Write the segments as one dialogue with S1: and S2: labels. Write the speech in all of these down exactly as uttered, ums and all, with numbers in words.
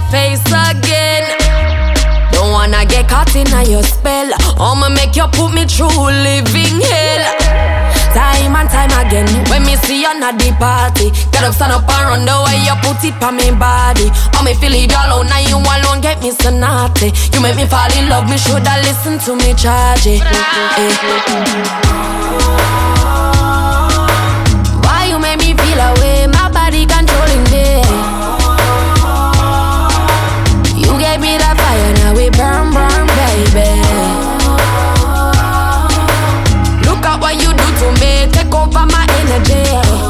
S1: face again. Don't wanna get caught in your spell. I'ma make you put me through living hell. Time and time again, when me see you at the party, get up, stand up and run the way you put it on me body. Oh, me feel it alone, now you alone get me so naughty. You make me fall in love, me shoulda listen to me charge it. Eh. Why you make me feel away, my body controlling me. You gave me that fire, now we burn, burn, baby. Look at what you do to me, take over my energy.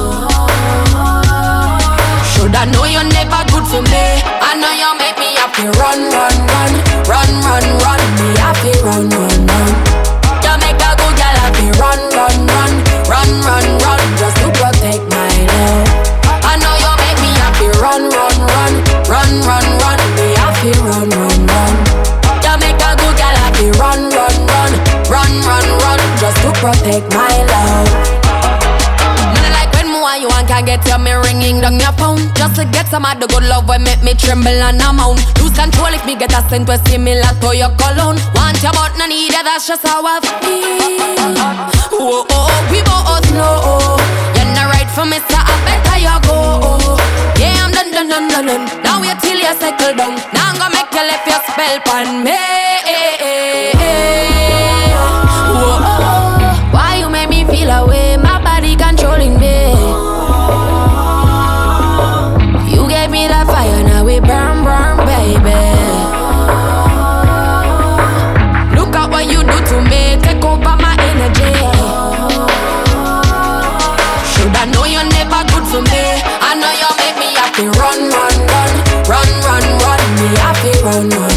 S1: Shoulda know you're never good for me. I know you make me happy. Run, run, run, run, run, run. Me happy, run, run, run. You make a good girl happy. Run, run, run, run, run, run. Just to protect my love. I know you make me happy. Run, run, run, run, run, run. Me happy, run, run, run. You make a good girl happy. Run, run, run, run, run, run. Just to protect my love. You want can get you, me ringing down your phone. Just to get some of the good love will make me tremble and amount. Lose control if me get a scent with similar to your cologne. Want your but no need it, that's just how I feel. Oh, oh, oh, we both know you're not right for me, so I better you go. Yeah, I'm done, done, done, done, done. Now wait till you settle down. Now I'm gonna make you left your spell on me. Oh, oh, oh. Why you make me feel away? My body controlling me. Me that fire, now we burn, burn, baby. Look at what you do to me, take over my energy. Shoulda know you're never good for me. I know you make me happy. Run, run, run, run, run, run. Me happy, run, run.